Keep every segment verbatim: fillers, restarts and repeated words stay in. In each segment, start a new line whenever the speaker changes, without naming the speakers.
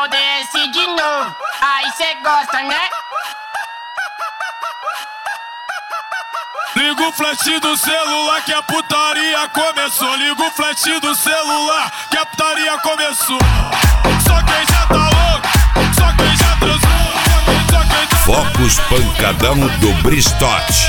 Eu desci de novo, aí cê gosta, né?
Liga o flash do celular que a putaria começou. Liga o flash do celular que a putaria começou. Só quem já tá louco, só quem já transou, só quem, só quem tá...
Focus Pancadão do Bristote.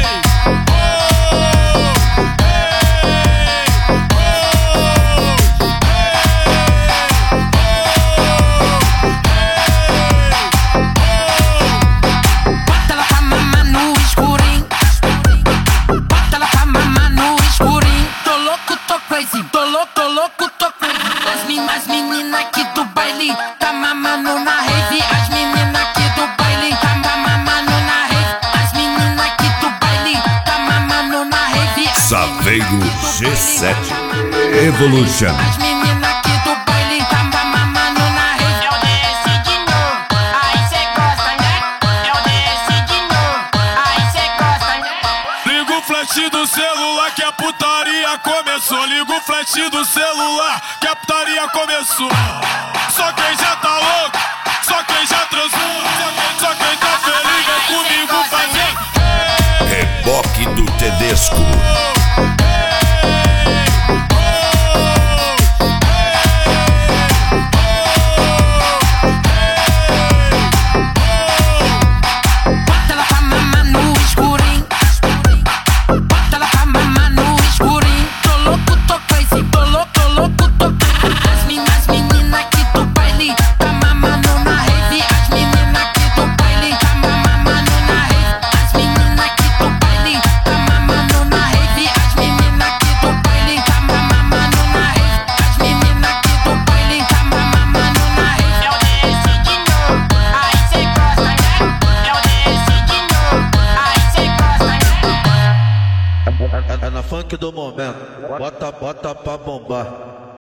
Tô louco, tô louco, tô crazy. As, min as meninas aqui do baile tá mamando na rave. As meninas aqui do baile tá mamando na rave. As meninas aqui do baile tá mamando na rave.
Saveiro G sete Evolution.
As meninas aqui do baile tá mamando na rave.
Eu desci de novo, aí cê gosta, né? Eu desci de novo, aí cê gosta, né?
Liga o flash do celular que a putaria começou. Liga o flash do celular que a putaria começou. Só quem já tá louco, só quem já transou, só quem, só quem tá feliz vem comigo fazer.
Reboque do Tedesco.
É na funk do momento, bota, bota pra bombar.